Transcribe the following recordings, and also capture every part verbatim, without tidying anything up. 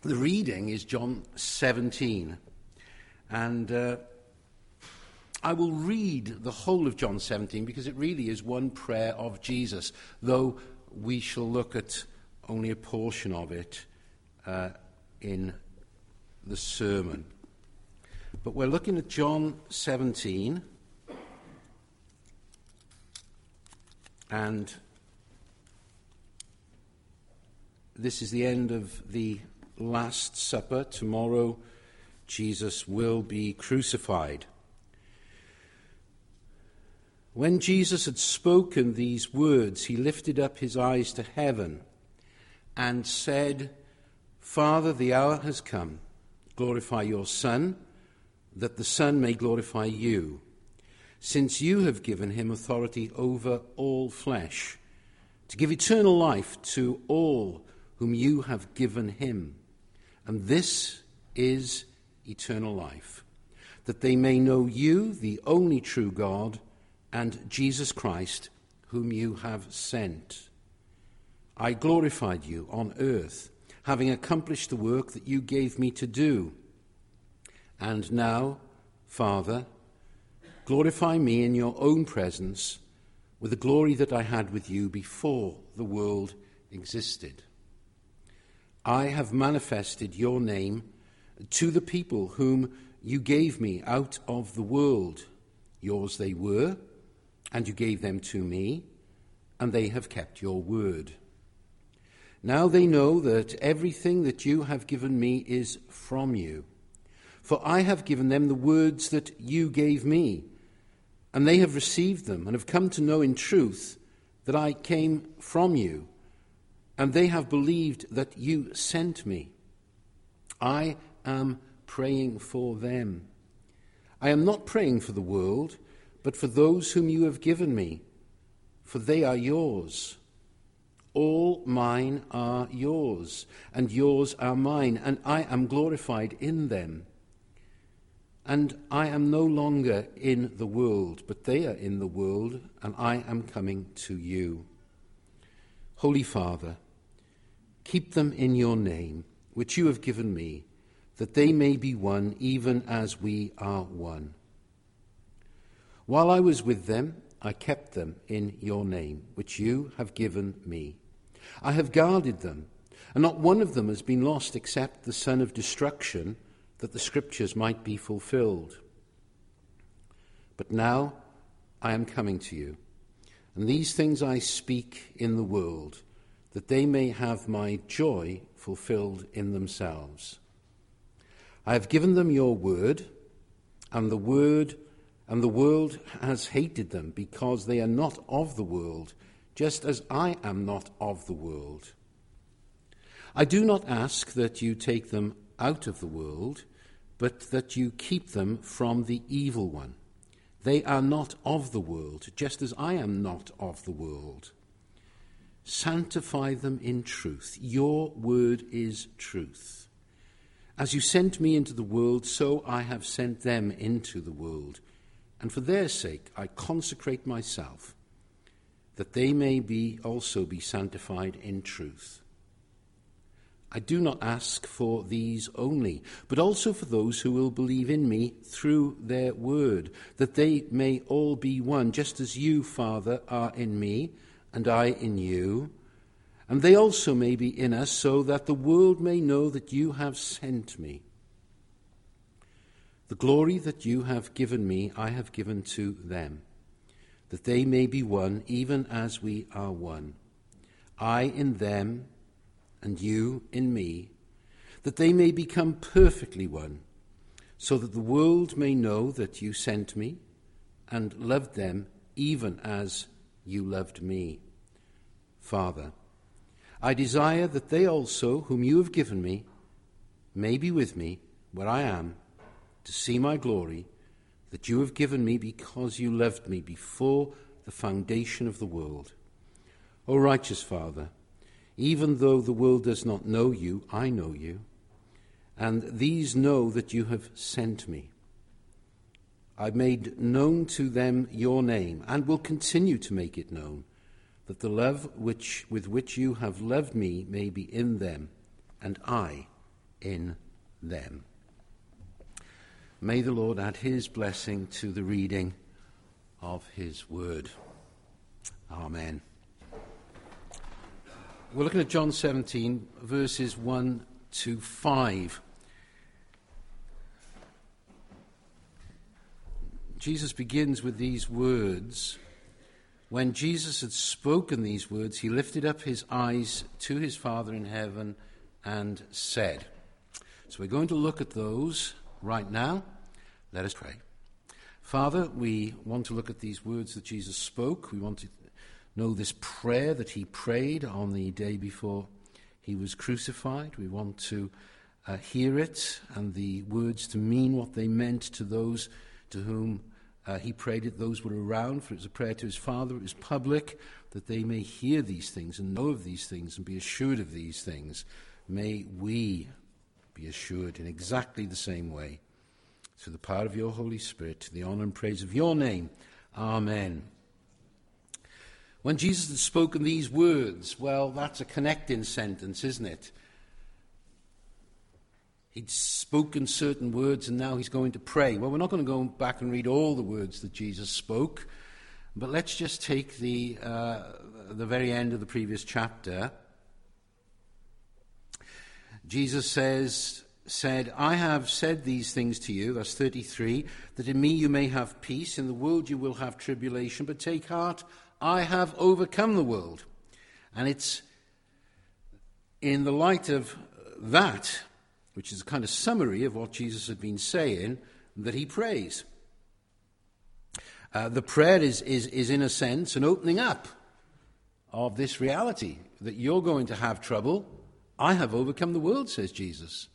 The reading is John seventeen, and uh, I will read the whole of John seventeen because it really is one prayer of Jesus, though we shall look at only a portion of it uh, in the sermon. But we're looking at John seventeen, and this is the end of the Last Supper. Tomorrow, Jesus will be crucified. When Jesus had spoken these words, he lifted up his eyes to heaven and said, Father, the hour has come. Glorify your Son, that the Son may glorify you, since you have given him authority over all flesh, to give eternal life to all whom you have given him. And this is eternal life, that they may know you, the only true God, and Jesus Christ, whom you have sent. I glorified you on earth, having accomplished the work that you gave me to do. And now, Father, glorify me in your own presence with the glory that I had with you before the world existed. I have manifested your name to the people whom you gave me out of the world. Yours they were, and you gave them to me, and they have kept your word. Now they know that everything that you have given me is from you. For I have given them the words that you gave me, and they have received them, and have come to know in truth that I came from you, and they have believed that you sent me. I am praying for them. I am not praying for the world, but for those whom you have given me, for they are yours. All mine are yours, and yours are mine, and I am glorified in them. And I am no longer in the world, but they are in the world, and I am coming to you. Holy Father, keep them in your name, which you have given me, that they may be one, even as we are one. While I was with them, I kept them in your name, which you have given me. I have guarded them, and not one of them has been lost except the son of destruction, that the scriptures might be fulfilled. But now I am coming to you, and these things I speak in the world, that they may have my joy fulfilled in themselves. I have given them your word, and the word and the world has hated them, because they are not of the world, just as I am not of the world. I do not ask that you take them out of the world, but that you keep them from the evil one. They are not of the world, just as I am not of the world. Sanctify them in truth. Your word is truth. As you sent me into the world, so I have sent them into the world. And for their sake I consecrate myself, that they may be also be sanctified in truth. I do not ask for these only, but also for those who will believe in me through their word, that they may all be one, just as you, Father, are in me, and I in you, and they also may be in us, so that the world may know that you have sent me. The glory that you have given me, I have given to them, that they may be one, even as we are one. I in them, and you in me, that they may become perfectly one, so that the world may know that you sent me, and loved them even as you loved me. Father, I desire that they also, whom you have given me, may be with me where I am, to see my glory that you have given me because you loved me before the foundation of the world. O righteous Father, even though the world does not know you, I know you, and these know that you have sent me. I made known to them your name, and will continue to make it known, that the love which with which you have loved me may be in them, and I in them. May the Lord add his blessing to the reading of his word. Amen. We're looking at John seventeen, verses one to five. Jesus begins with these words. When Jesus had spoken these words, he lifted up his eyes to his Father in heaven and said. So we're going to look at those right now. Let us pray. Father, we want to look at these words that Jesus spoke. We want to know this prayer that he prayed on the day before he was crucified. We want to uh, hear it and the words to mean what they meant to those to whom uh, he prayed it, those were around, for it was a prayer to his Father. It was public, that they may hear these things and know of these things and be assured of these things. May we be assured in exactly the same way, through the power of your Holy Spirit, to the honor and praise of your name. Amen. When Jesus had spoken these words, well, that's a connecting sentence, isn't it? He'd spoken certain words and now he's going to pray. Well, we're not going to go back and read all the words that Jesus spoke, but let's just take the, uh, the very end of the previous chapter. Jesus says, said, I have said these things to you, that's thirty-three, that in me you may have peace. In the world you will have tribulation, but take heart, I have overcome the world. And it's in the light of that, which is a kind of summary of what Jesus had been saying, that he prays. Uh, the prayer is, is, is, in a sense, an opening up of this reality, that you're going to have trouble. I have overcome the world, says Jesus.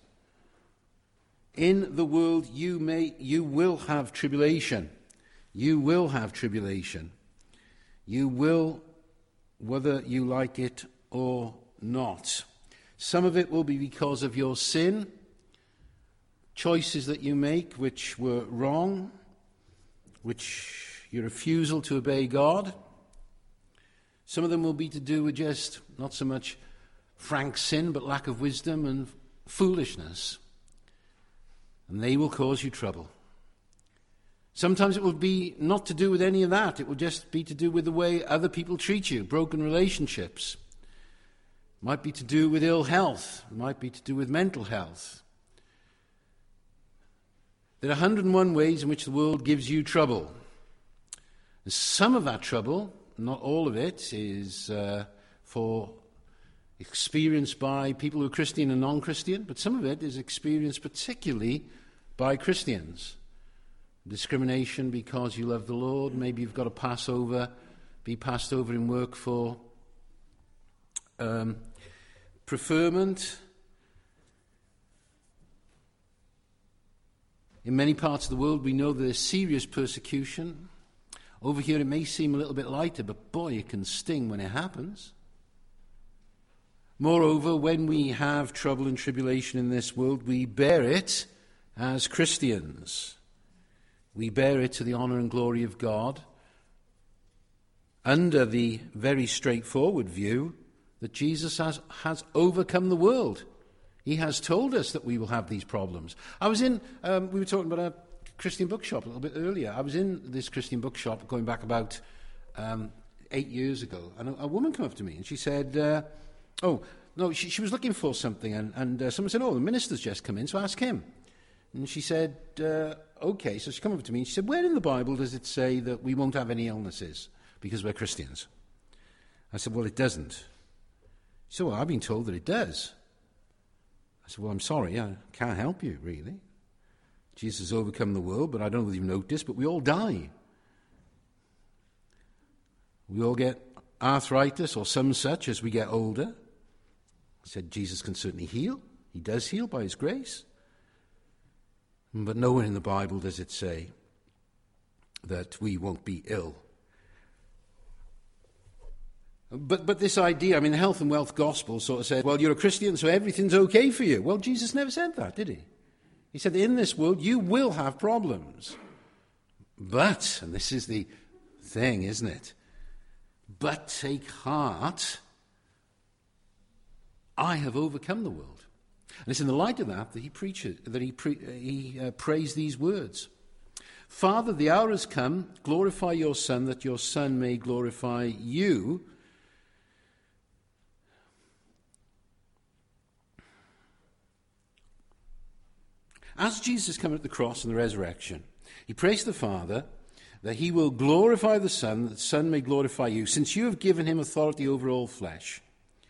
In the world you may, you will have tribulation. You will have tribulation. You will, whether you like it or not. Some of it will be because of your sin, choices that you make which were wrong, which your refusal to obey God. Some of them will be to do with just not so much frank sin, but lack of wisdom and foolishness. And they will cause you trouble. Sometimes it will be not to do with any of that. It will just be to do with the way other people treat you, broken relationships. It might be to do with ill health. It might be to do with mental health. There are one hundred and one ways in which the world gives you trouble. And some of that trouble, not all of it, is uh, for experienced by people who are Christian and non-Christian, but some of it is experienced particularly by Christians. Discrimination because you love the Lord. Maybe you've got to pass over, be passed over in work for um, preferment. In many parts of the world, we know there's serious persecution. Over here, it may seem a little bit lighter, but boy, it can sting when it happens. Moreover, when we have trouble and tribulation in this world, we bear it as Christians. We bear it to the honor and glory of God, under the very straightforward view that Jesus has, has overcome the world. He has told us that we will have these problems. I was in, um, we were talking about a Christian bookshop a little bit earlier. I was in this Christian bookshop going back about um, eight years ago, and a, a woman came up to me and she said, uh, oh, no, she, she was looking for something, and, and uh, someone said, oh, the minister's just come in, so ask him. And she said, uh, okay, so she came over to me and she said, where in the Bible does it say that we won't have any illnesses because we're Christians? I said, well, it doesn't. She said, well, I've been told that it does. I said, well, I'm sorry, I can't help you, really. Jesus has overcome the world, but I don't know if you've noticed, but we all die. We all get arthritis or some such as we get older. I said, Jesus can certainly heal. He does heal by his grace. But nowhere in the Bible does it say that we won't be ill. But but this idea, I mean, the health and wealth gospel sort of said, well, you're a Christian, so everything's okay for you. Well, Jesus never said that, did he? He said, in this world, you will have problems. But, and this is the thing, isn't it? But take heart, I have overcome the world. And it's in the light of that that he preaches, that he, pre, he uh, prays these words. Father, the hour has come. Glorify your Son, that your Son may glorify you. As Jesus came at the cross and the resurrection, he prays to the Father that he will glorify the Son, that the Son may glorify you, since you have given him authority over all flesh.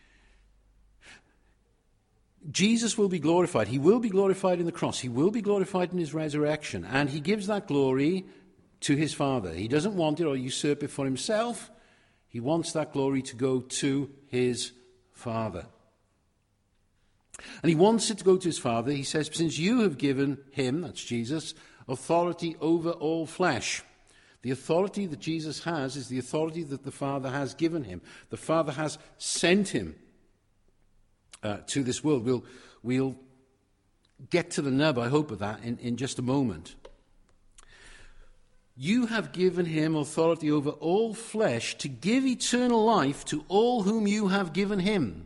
Jesus will be glorified. He will be glorified in the cross. He will be glorified in his resurrection. And he gives that glory to his Father. He doesn't want it or usurp it for himself. He wants that glory to go to his Father. And he wants it to go to his Father. He says, since you have given him, that's Jesus, authority over all flesh. The authority that Jesus has is the authority that the Father has given him. The Father has sent him uh, to this world. We'll, we'll get to the nub, I hope, of that in, in just a moment. You have given him authority over all flesh to give eternal life to all whom you have given him.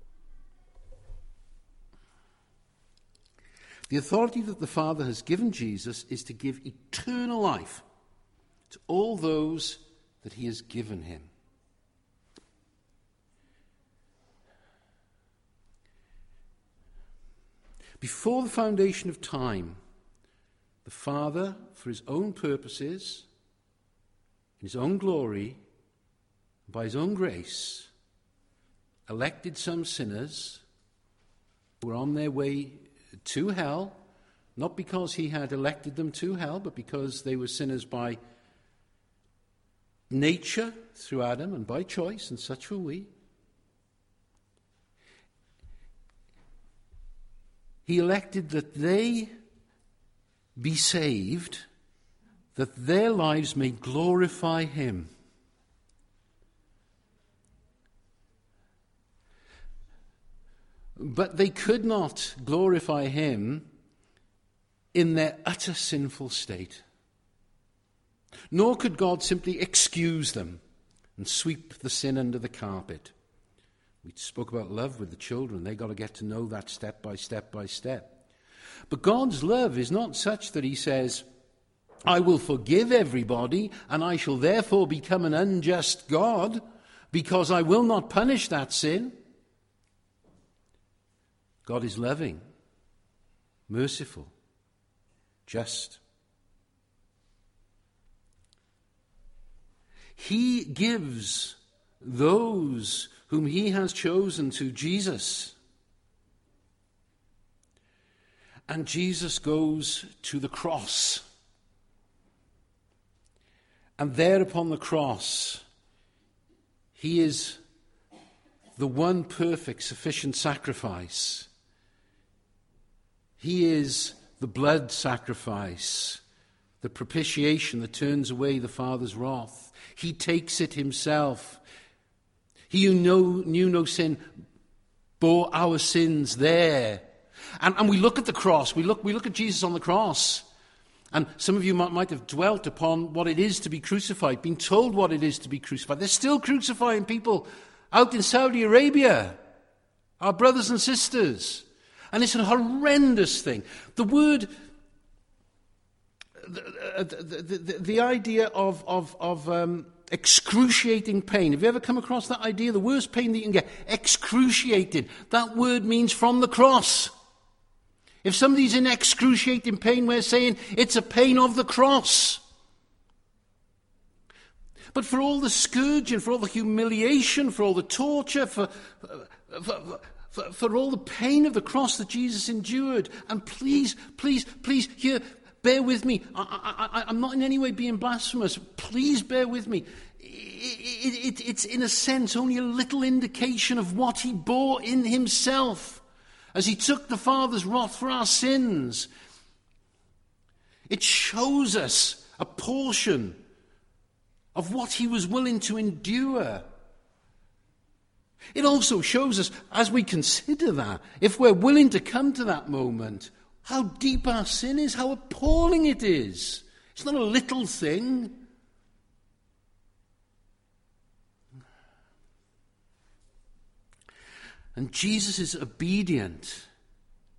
The authority that the Father has given Jesus is to give eternal life to all those that he has given him. Before the foundation of time, the Father, for his own purposes, in his own glory, by his own grace, elected some sinners who were on their way to hell, not because he had elected them to hell, but because they were sinners by nature through Adam and by choice, and such were we. He elected that they be saved, that their lives may glorify him. But they could not glorify him in their utter sinful state. Nor could God simply excuse them and sweep the sin under the carpet. We spoke about love with the children. They got to get to know that step by step by step. But God's love is not such that he says, I will forgive everybody and I shall therefore become an unjust God because I will not punish that sin. God is loving, merciful, just. He gives those whom he has chosen to Jesus. And Jesus goes to the cross. And there upon the cross, he is the one perfect, sufficient sacrifice. He is the blood sacrifice, the propitiation that turns away the Father's wrath. He takes it himself. He who know, knew no sin bore our sins there. And, and we look at the cross, we look, we look at Jesus on the cross. And some of you might, might have dwelt upon what it is to be crucified, been told what it is to be crucified. They're still crucifying people out in Saudi Arabia, our brothers and sisters. And it's a horrendous thing. The word, the, the, the, the idea of, of, of um, excruciating pain. Have you ever come across that idea? The worst pain that you can get. Excruciating. That word means from the cross. If somebody's in excruciating pain, we're saying it's a pain of the cross. But for all the scourging, for all the humiliation, for all the torture, for... for, for For, for all the pain of the cross that Jesus endured. And please, please, please, here, bear with me. I, I, I, I'm not in any way being blasphemous. Please bear with me. It, it, it, it's, in a sense, only a little indication of what he bore in himself as he took the Father's wrath for our sins. It shows us a portion of what he was willing to endure. It also shows us, as we consider that, if we're willing to come to that moment, how deep our sin is, how appalling it is. It's not a little thing. And Jesus is obedient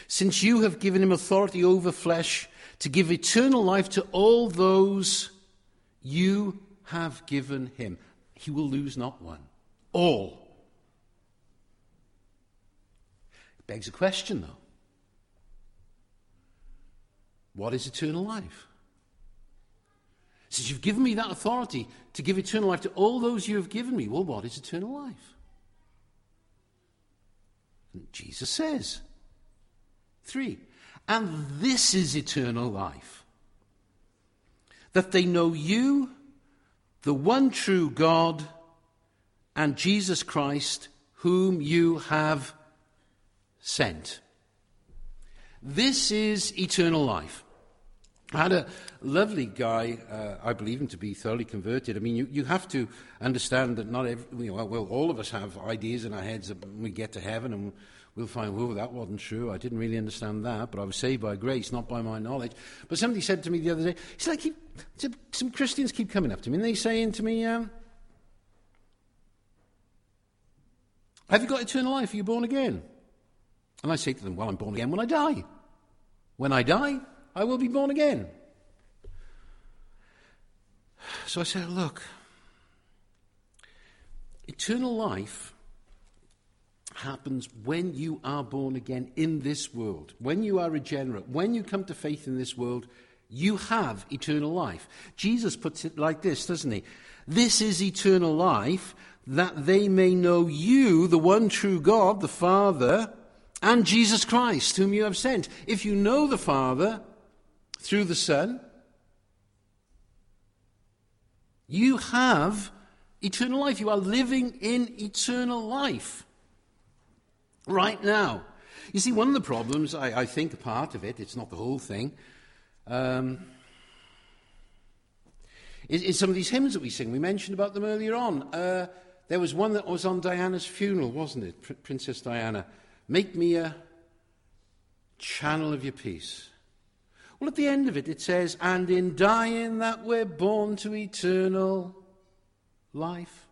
since you have given him authority over flesh to give eternal life to all those you have given him. He will lose not one. All. It begs a question, though. What is eternal life? Since you've given me that authority to give eternal life to all those you have given me, well, what is eternal life? And Jesus says, three, and this is eternal life, that they know you, the one true God, and Jesus Christ, whom you have sent. This is eternal life. I had a lovely guy, uh, I believe him to be thoroughly converted. I mean, you, you have to understand that not every, you know, well, all of us have ideas in our heads that when we get to heaven and we'll find, oh, that wasn't true. I didn't really understand that, but I was saved by grace, not by my knowledge. But somebody said to me the other day, it's like keep, some Christians keep coming up to me and they're saying to me, um, have you got eternal life? Are you born again? And I say to them, well, I'm born again when I die. When I die, I will be born again. So I said, look, eternal life happens when you are born again in this world. When you are regenerate, when you come to faith in this world, you have eternal life. Jesus puts it like this, doesn't he? This is eternal life, that they may know you, the one true God, the Father, and Jesus Christ, whom you have sent. If you know the Father through the Son, you have eternal life. You are living in eternal life right now. You see, one of the problems, I, I think a part of it, it's not the whole thing, um, is, is some of these hymns that we sing. We mentioned about them earlier on. Uh, there was one that was on Diana's funeral, wasn't it? Pr- Princess Diana. Make me a channel of your peace. Well, at the end of it, it says, and in dying that we're born to eternal life.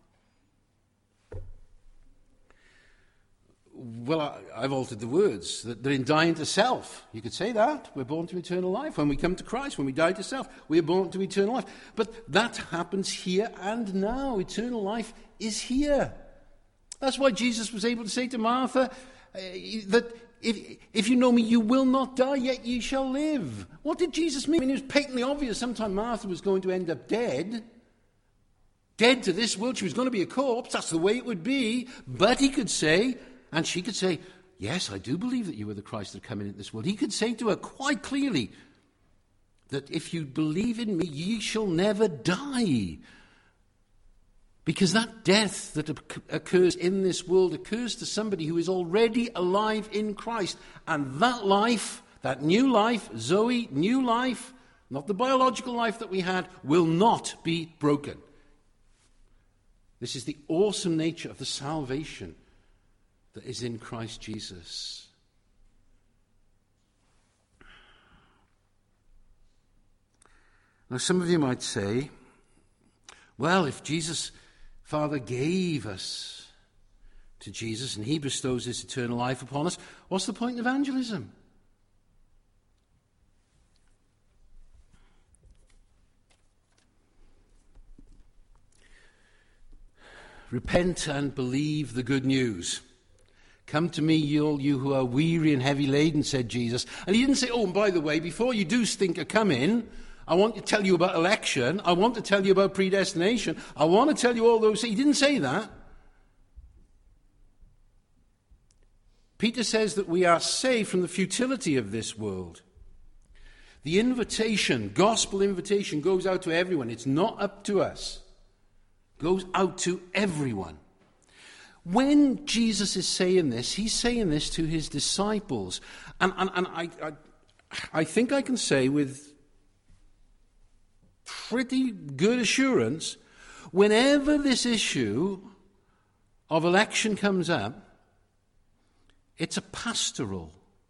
Well, I, I've altered the words. That, that in dying to self, you could say that. We're born to eternal life. When we come to Christ, when we die to self, we're born to eternal life. But that happens here and now. Eternal life is here. That's why Jesus was able to say to Martha, uh, that if, if you know me, you will not die, yet ye shall live. What did Jesus mean? I mean, it was patently obvious sometime Martha was going to end up dead. Dead to this world. She was going to be a corpse. That's the way it would be. But he could say, and she could say, yes, I do believe that you are the Christ that come into this world. He could say to her quite clearly that if you believe in me, ye shall never die. Because that death that occurs in this world occurs to somebody who is already alive in Christ. And that life, that new life, Zoe, new life, not the biological life that we had, will not be broken. This is the awesome nature of the salvation that is in Christ Jesus. Now, some of you might say, well, if Jesus, Father, gave us to Jesus and he bestows this eternal life upon us, what's the point in evangelism? Repent and believe the good news. Come to me, all you who are weary and heavy laden, said Jesus. And he didn't say, oh, and by the way, before you do think of coming, I want to tell you about election. I want to tell you about predestination. I want to tell you all those things. He didn't say that. Peter says that we are saved from the futility of this world. The invitation, gospel invitation, goes out to everyone. It's not up to us. It goes out to everyone. When Jesus is saying this, he's saying this to his disciples. And, and, and I, I, I think I can say with pretty good assurance, whenever this issue of election comes up, it's a pastoral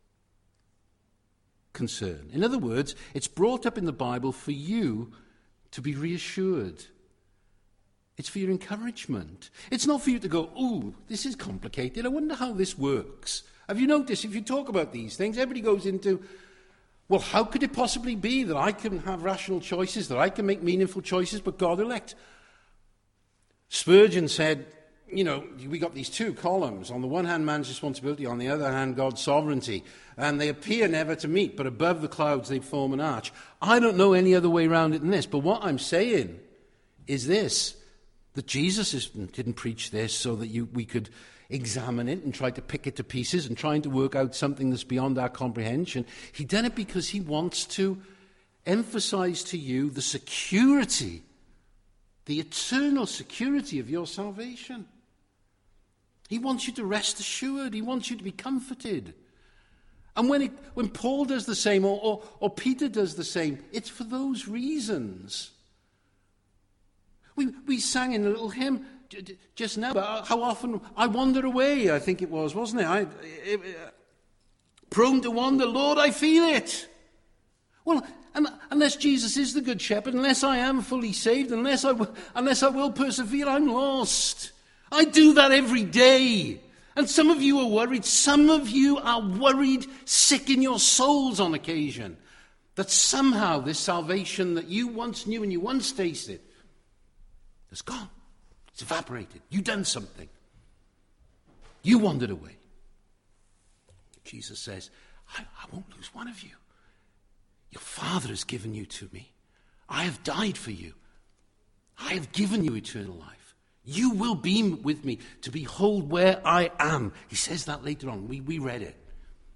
concern. In other words, it's brought up in the Bible for you to be reassured. It's for your encouragement. It's not for you to go, ooh, this is complicated. I wonder how this works. Have you noticed, if you talk about these things, everybody goes into, well, how could it possibly be that I can have rational choices, that I can make meaningful choices, but God elect? Spurgeon said, you know, we got these two columns. On the one hand, man's responsibility. On the other hand, God's sovereignty. And they appear never to meet, but above the clouds they form an arch. I don't know any other way around it than this. But what I'm saying is this, that Jesus is, didn't preach this so that you, we could examine it and try to pick it to pieces and trying to work out something that's beyond our comprehension. He done it because he wants to emphasize to you the security, the eternal security of your salvation. He wants you to rest assured. He wants you to be comforted. And when, it, when Paul does the same, or, or, or Peter does the same, it's for those reasons. We, we sang in a little hymn just now about how often I wander away, I think it was, wasn't it? I, it, it prone to wander, Lord, I feel it. Well, and, unless Jesus is the good shepherd, unless I am fully saved, unless I, unless I will persevere, I'm lost. I do that every day. And some of you are worried. Some of you are worried, sick in your souls on occasion, that somehow this salvation that you once knew and you once tasted has gone. It's evaporated. You've done something. You wandered away. Jesus says, I, I won't lose one of you. Your Father has given you to me. I have died for you. I have given you eternal life. You will be with me to behold where I am. He says that later on. We, we read it.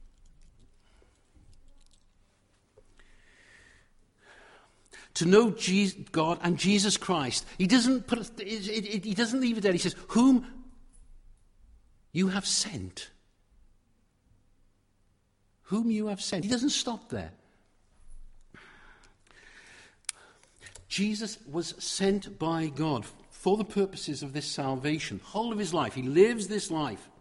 To know Jesus, God and Jesus Christ. He doesn't put it, it, it, he doesn't leave it there. He says, whom you have sent. Whom you have sent. He doesn't stop there. Jesus was sent by God for the purposes of this salvation. Whole of his life. He lives this life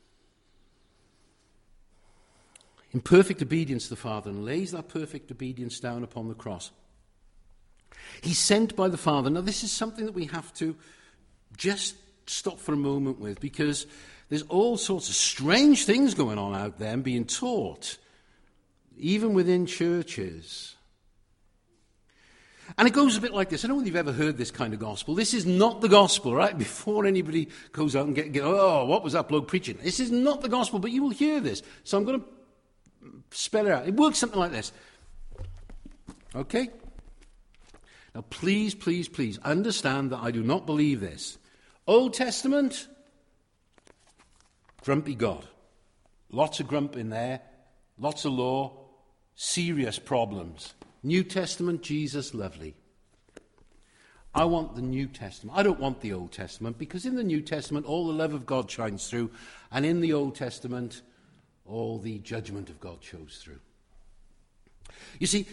in perfect obedience to the Father and lays that perfect obedience down upon the cross. He's sent by the Father. Now, this is something that we have to just stop for a moment with, because there's all sorts of strange things going on out there and being taught, even within churches. And it goes a bit like this. I don't know if you've ever heard this kind of gospel. This is not the gospel, right? Before anybody goes out and get, get oh, what was that bloke preaching? This is not the gospel, but you will hear this. So I'm going to spell it out. It works something like this. Okay? Now, please, please, please understand that I do not believe this. Old Testament, grumpy God. Lots of grump in there. Lots of law. Serious problems. New Testament, Jesus, lovely. I want the New Testament. I don't want the Old Testament, because in the New Testament, all the love of God shines through, and in the Old Testament, all the judgment of God shows through. You see,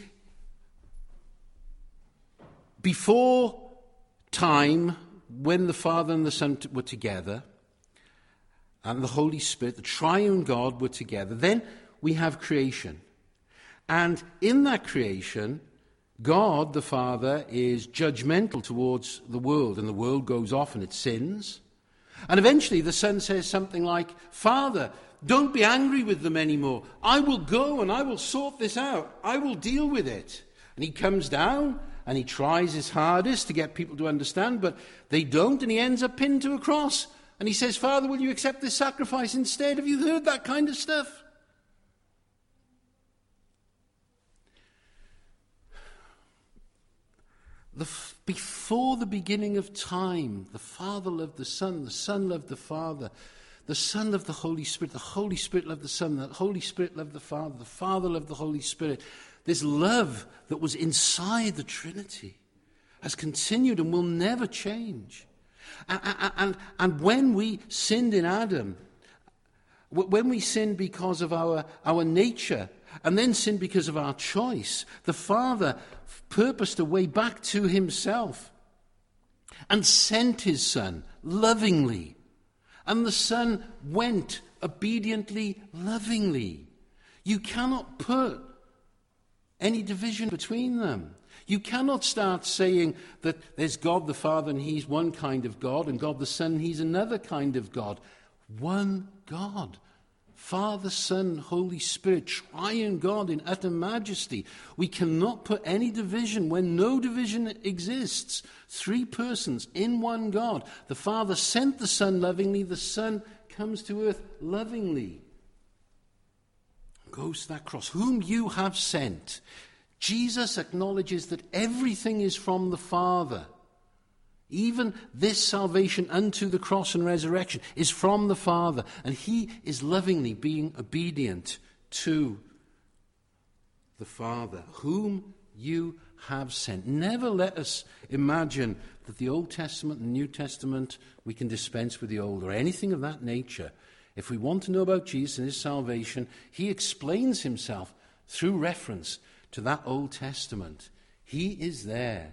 before time, when the Father and the Son t- were together, and the Holy Spirit, the triune God, were together, then we have creation. And in that creation, God, the Father, is judgmental towards the world, and the world goes off and it sins. And eventually the Son says something like, Father, don't be angry with them anymore. I will go and I will sort this out. I will deal with it. And he comes down and he tries his hardest to get people to understand, but they don't, and he ends up pinned to a cross. And he says, Father, will you accept this sacrifice instead? Have you heard that kind of stuff? The f- before the beginning of time, the Father loved the Son, the Son loved the Father, the Son loved the Holy Spirit, the Holy Spirit loved the Son, the Holy Spirit loved the Father, the Father loved the Holy Spirit. This love that was inside the Trinity has continued and will never change. And, and, and when we sinned in Adam, when we sinned because of our, our nature, and then sinned because of our choice, the Father purposed a way back to himself and sent his Son lovingly. And the Son went obediently, lovingly. You cannot put any division between them. You cannot start saying that there's God the Father and he's one kind of God, and God the Son, he's another kind of God. One God. Father, Son, Holy Spirit, triune God in utter majesty. We cannot put any division when no division exists. Three persons in one God. The Father sent the Son lovingly. The Son comes to earth lovingly. Goes to that cross. Whom you have sent. Jesus acknowledges that everything is from the Father. Even this salvation unto the cross and resurrection is from the Father. And he is lovingly being obedient to the Father, whom you have sent. Never let us imagine that the Old Testament and New Testament, we can dispense with the Old or anything of that nature. If we want to know about Jesus and his salvation, he explains himself through reference to that Old Testament. He is there.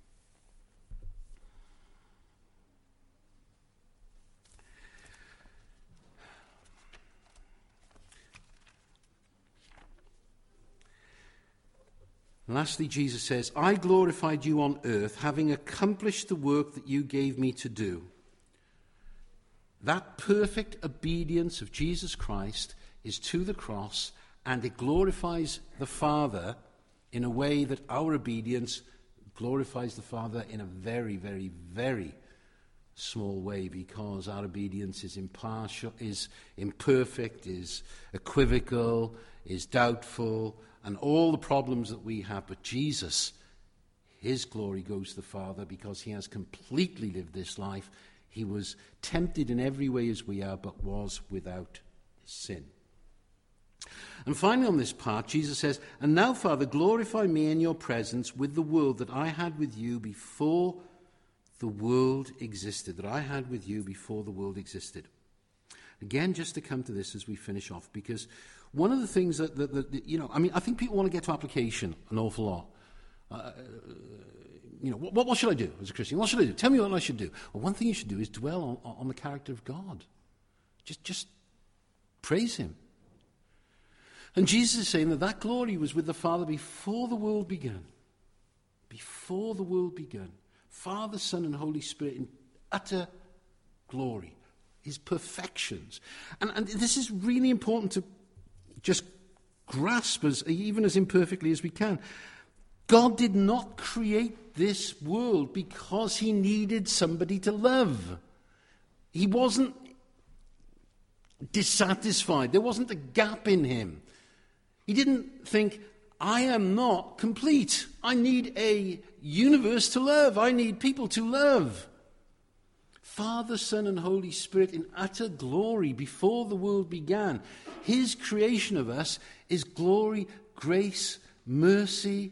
Lastly, Jesus says, I glorified you on earth, having accomplished the work that you gave me to do. That perfect obedience of Jesus Christ is to the cross, and it glorifies the Father in a way that our obedience glorifies the Father in a very, very, very small way, because our obedience is impartial, is imperfect, is equivocal, is doubtful, and all the problems that we have. But Jesus, his glory goes to the Father because he has completely lived this life. He was tempted in every way as we are, but was without sin. And finally on this part, Jesus says, and now, Father, glorify me in your presence with the world that I had with you before the world existed, that I had with you before the world existed. Again, just to come to this as we finish off, because one of the things that, that, that you know, I mean, I think people want to get to application an awful lot. Uh, you know, what, what should I do as a Christian? What should I do? Tell me what I should do. Well, one thing you should do is dwell on, on the character of God. Just, just praise him. And Jesus is saying that that glory was with the Father before the world began. Before the world began. Father, Son, and Holy Spirit in utter glory. His perfections. And, and this is really important to just grasp, as even as imperfectly as we can. God did not create this world because he needed somebody to love. He wasn't dissatisfied. There wasn't a gap in him. He didn't think, I am not complete. I need a universe to love. I need people to love. Father, Son, and Holy Spirit in utter glory before the world began. His creation of us is glory, grace, mercy.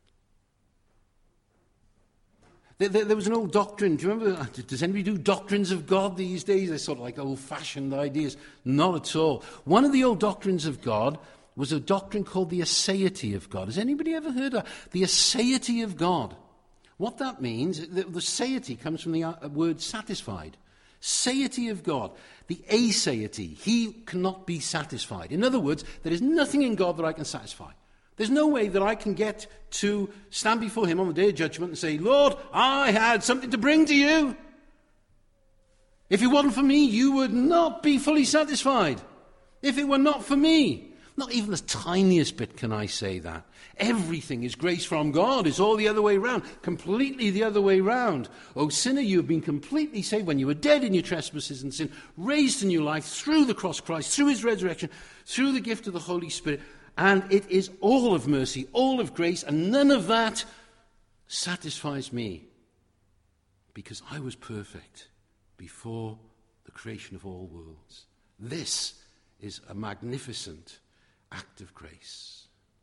There, there, there was an old doctrine. Do you remember? Does anybody do doctrines of God these days? They're sort of like old-fashioned ideas. Not at all. One of the old doctrines of God was a doctrine called the aseity of God. Has anybody ever heard of the aseity of God? What that means, the, the satiety comes from the uh, word satisfied. Satiety of God. The aseity. He cannot be satisfied. In other words, there is nothing in God that I can satisfy. There's no way that I can get to stand before him on the day of judgment and say, Lord, I had something to bring to you. If it wasn't for me, you would not be fully satisfied. If it were not for me. Not even the tiniest bit can I say that. Everything is grace from God. It's all the other way round. Completely the other way round. O sinner, you have been completely saved when you were dead in your trespasses and sin, raised to new life through the cross of Christ, through his resurrection, through the gift of the Holy Spirit. And it is all of mercy, all of grace, and none of that satisfies me. Because I was perfect before the creation of all worlds. This is a magnificent act of grace.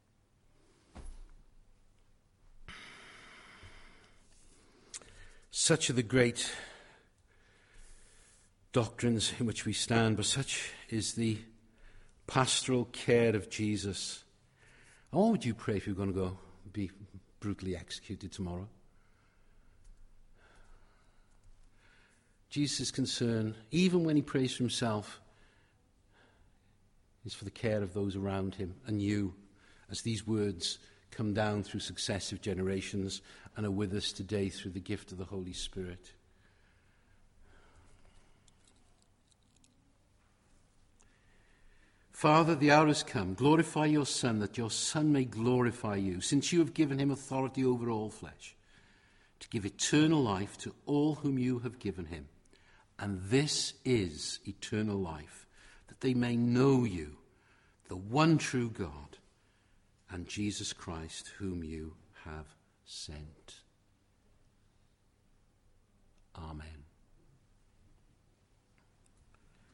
Such are the great doctrines in which we stand, but such is the pastoral care of Jesus. And what would you pray if you were going to go be brutally executed tomorrow? Jesus' concern, even when he prays for himself, is for the care of those around him and you, as these words come down through successive generations and are with us today through the gift of the Holy Spirit. Father, the hour has come. Glorify your Son, that your Son may glorify you, since you have given him authority over all flesh, to give eternal life to all whom you have given him. And this is eternal life, that they may know you, the one true God, and Jesus Christ, whom you have sent. Amen.